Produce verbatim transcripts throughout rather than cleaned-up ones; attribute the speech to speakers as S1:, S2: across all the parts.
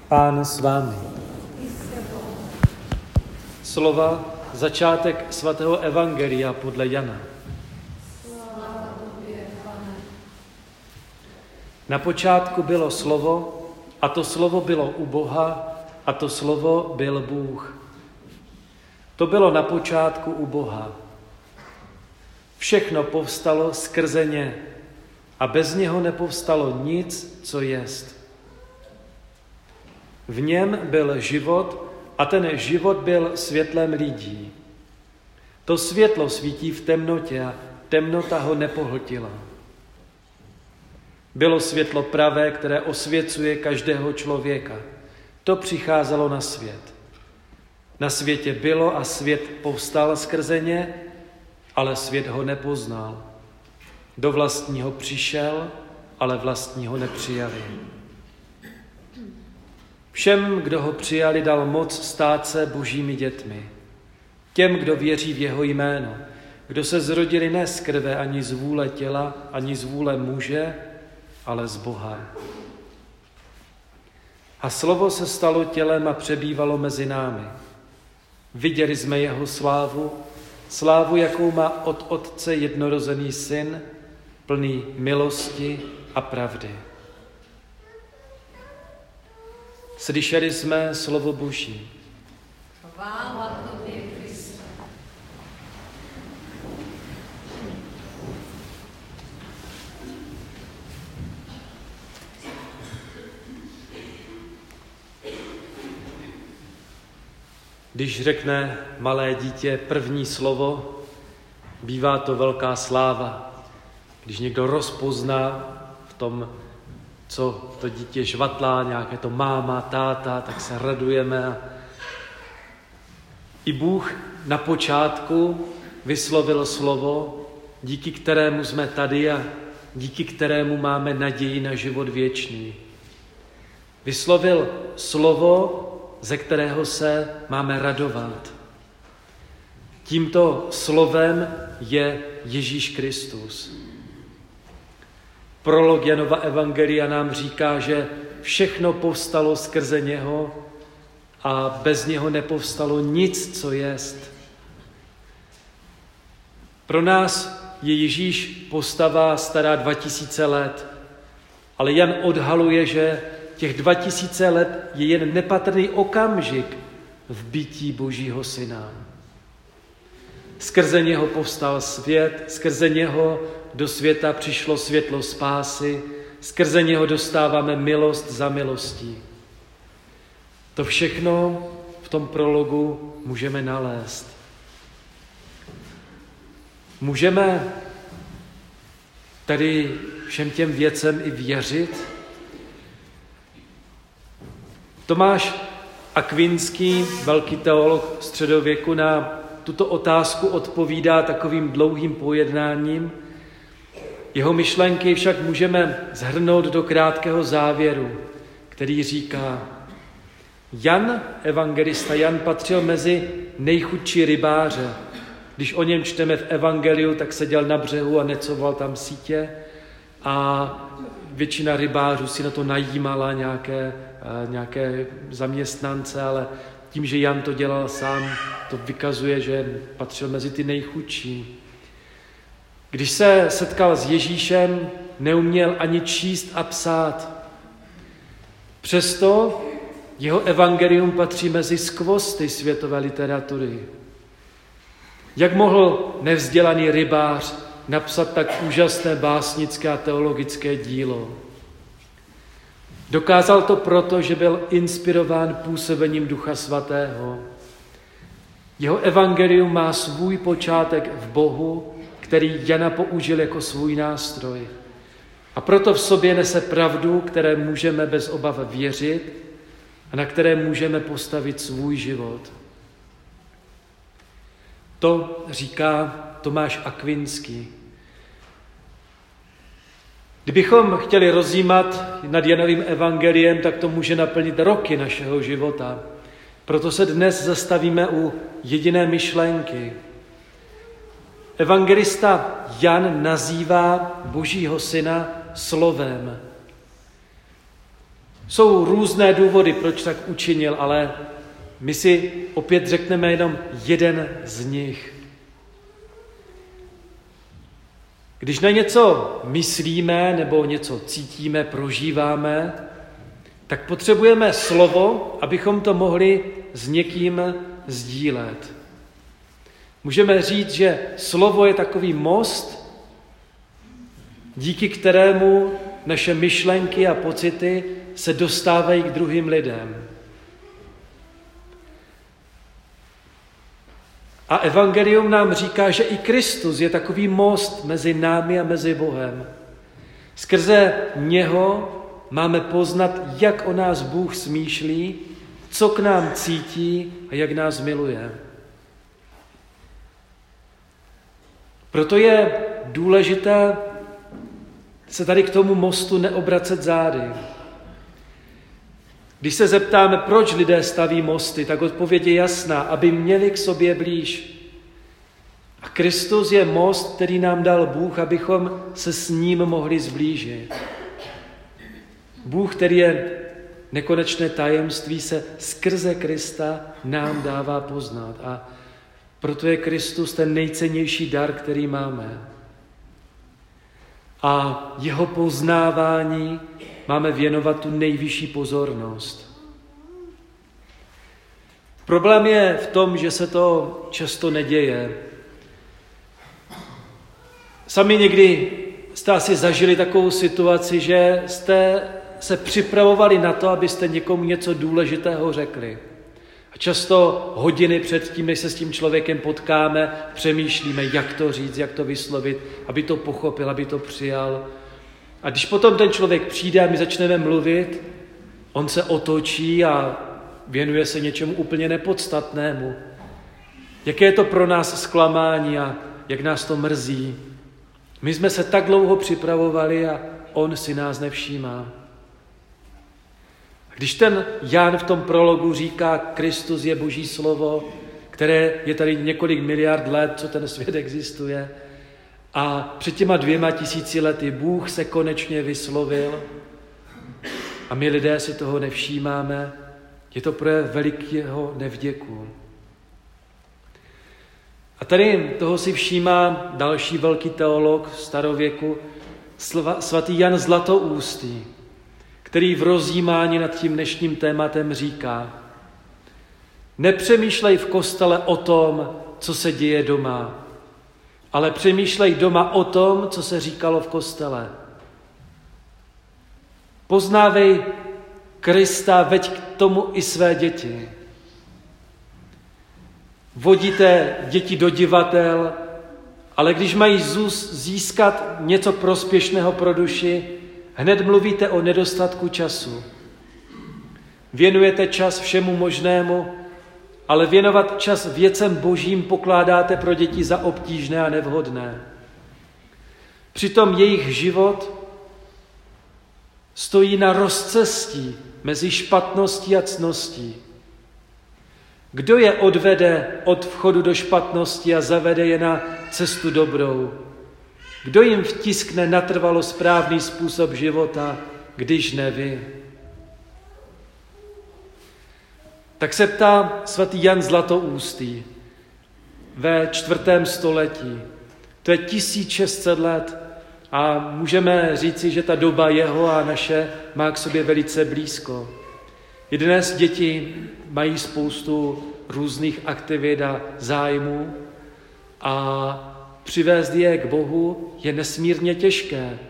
S1: Pán s vámi. Slova začátek svatého evangelia podle Jana. Na počátku bylo slovo, a to slovo bylo u Boha, a to slovo byl Bůh. To bylo na počátku u Boha. Všechno povstalo skrze ně a bez něho nepovstalo nic, co jest. V něm byl život a ten život byl světlem lidí. To světlo svítí v temnotě a temnota ho nepohltila. Bylo světlo pravé, které osvěcuje každého člověka. To přicházelo na svět. Na světě bylo a svět povstal skrze ně, ale svět ho nepoznal. Do vlastního přišel, ale vlastní ho nepřijali. Všem, kdo ho přijali, dal moc stát se božími dětmi. Těm, kdo věří v jeho jméno, kdo se zrodili ne z krve ani z vůle těla, ani z vůle muže, ale z Boha. A slovo se stalo tělem a přebývalo mezi námi. Viděli jsme jeho slávu, slávu, jakou má od Otce jednorozený syn, plný milosti a pravdy. Slyšeli jsme slovo Boží.
S2: Chvála tobě, Kriste.
S1: Když řekne malé dítě první slovo, bývá to velká sláva. Když někdo rozpozná v tom, co to dítě žvatlá, nějaké to máma, táta, tak se radujeme. I Bůh na počátku vyslovil slovo, díky kterému jsme tady a díky kterému máme naději na život věčný. Vyslovil slovo, ze kterého se máme radovat. Tímto slovem je Ježíš Kristus. Prolog Janova evangelia nám říká, že všechno povstalo skrze něho a bez něho nepovstalo nic, co jest. Pro nás je Ježíš postava stará dva tisíce let, ale Jan odhaluje, že těch dva tisíce let je jen nepatrný okamžik v bytí Božího syna. Skrze něho povstal svět, skrze něho do světa přišlo světlo spásy, skrze něho dostáváme milost za milostí. To všechno v tom prologu můžeme nalézt. Můžeme tady všem těm věcem i věřit. Tomáš Akvinský, velký teolog středověku, na tuto otázku odpovídá takovým dlouhým pojednáním. Jeho myšlenky však můžeme shrnout do krátkého závěru, který říká: Jan, evangelista Jan, patřil mezi nejchudší rybáře. Když o něm čteme v evangeliu, tak seděl na břehu a necoval tam sítě a většina rybářů si na to najímala nějaké, nějaké zaměstnance, ale tím, že Jan to dělal sám, to vykazuje, že patřil mezi ty nejchudší. Když se setkal s Ježíšem, neuměl ani číst a psát. Přesto jeho evangelium patří mezi skvosty světové literatury. Jak mohl nevzdělaný rybář napsat tak úžasné básnické a teologické dílo? Dokázal to proto, že byl inspirován působením Ducha Svatého. Jeho evangelium má svůj počátek v Bohu, který Jana použil jako svůj nástroj. A proto v sobě nese pravdu, které můžeme bez obav věřit a na které můžeme postavit svůj život. To říká Tomáš Akvinský. Kdybychom chtěli rozjímat nad Janovým evangeliem, tak to může naplnit roky našeho života. Proto se dnes zastavíme u jediné myšlenky. Evangelista Jan nazývá Božího syna slovem. Jsou různé důvody, proč tak učinil, ale my si opět řekneme jenom jeden z nich. Když na něco myslíme nebo něco cítíme, prožíváme, tak potřebujeme slovo, abychom to mohli s někým sdílet. Můžeme říct, že slovo je takový most, díky kterému naše myšlenky a pocity se dostávají k druhým lidem. A evangelium nám říká, že i Kristus je takový most mezi námi a mezi Bohem. Skrze něho máme poznat, jak o nás Bůh smýšlí, co k nám cítí a jak nás miluje. Proto je důležité se tady k tomu mostu neobracet zády. Když se zeptáme, proč lidé staví mosty, tak odpověď je jasná, aby měli k sobě blíž. A Kristus je most, který nám dal Bůh, abychom se s ním mohli zblížit. Bůh, který je nekonečné tajemství, se skrze Krista nám dává poznat. A proto je Kristus ten nejcennější dar, který máme. A jeho poznávání máme věnovat tu nejvyšší pozornost. Problém je v tom, že se to často neděje. Sami někdy jste asi zažili takovou situaci, že jste se připravovali na to, abyste někomu něco důležitého řekli. A často hodiny před tím, než se s tím člověkem potkáme, přemýšlíme, jak to říct, jak to vyslovit, aby to pochopil, aby to přijal. A když potom ten člověk přijde a my začneme mluvit, on se otočí a věnuje se něčemu úplně nepodstatnému. Jaké je to pro nás zklamání a jak nás to mrzí. My jsme se tak dlouho připravovali a on si nás nevšímá. A když ten Jan v tom prologu říká, Kristus je Boží slovo, které je tady několik miliard let, co ten svět existuje, a před těma dvěma tisíci lety Bůh se konečně vyslovil a my lidé si toho nevšímáme, je to projev velikého nevděku. A tady toho si všímá další velký teolog starověku, svatý Jan Zlatoústý, který v rozjímání nad tím dnešním tématem říká: nepřemýšlej v kostele o tom, co se děje doma, ale přemýšlej doma o tom, co se říkalo v kostele. Poznávej Krista, veď k tomu i své děti. Vodíte děti do divadel, ale když mají získat něco prospěšného pro duši, hned mluvíte o nedostatku času. Věnujete čas všemu možnému, ale věnovat čas věcem božím pokládáte pro děti za obtížné a nevhodné. Přitom jejich život stojí na rozcestí mezi špatností a ctností. Kdo je odvede od vchodu do špatnosti a zavede je na cestu dobrou? Kdo jim vtiskne natrvalo správný způsob života, když ne vy? Tak se ptá svatý Jan Zlatoústý ve čtvrtém století. To je tisíc šest set let a můžeme říci, že ta doba jeho a naše má k sobě velice blízko. I dnes děti mají spoustu různých aktivit a zájmů a přivést je k Bohu je nesmírně těžké.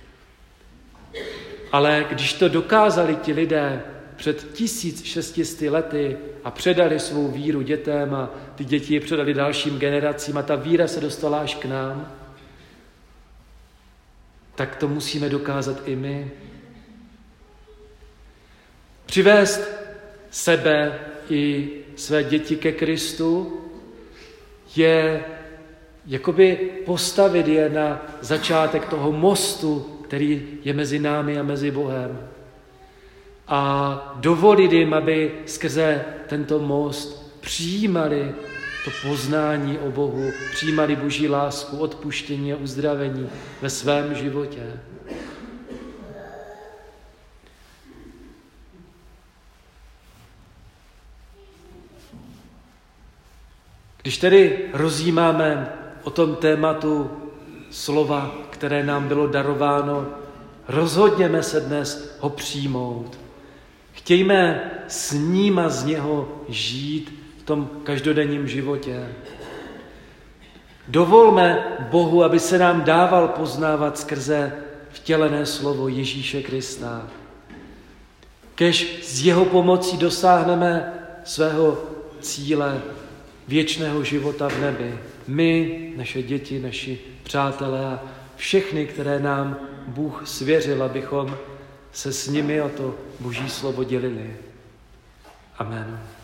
S1: Ale když to dokázali ti lidé před tisíc šesti sty lety a předali svou víru dětem a ty děti je předali dalším generacím a ta víra se dostala až k nám, tak to musíme dokázat i my. Přivést sebe i své děti ke Kristu je jakoby postavit je na začátek toho mostu, který je mezi námi a mezi Bohem. A dovolit jim, aby skrze tento most přijímali to poznání o Bohu, přijímali Boží lásku, odpuštění a uzdravení ve svém životě. Když tedy rozjímáme o tom tématu slova, které nám bylo darováno, rozhodněme se dnes ho přijmout. Chtějme s ním a z něho žít v tom každodenním životě. Dovolme Bohu, aby se nám dával poznávat skrze vtělené slovo Ježíše Krista. Kéž s jeho pomocí dosáhneme svého cíle věčného života v nebi. My, naše děti, naši přátelé a všechny, které nám Bůh svěřil, abychom se s nimi o to Boží slovo dělili. Amen.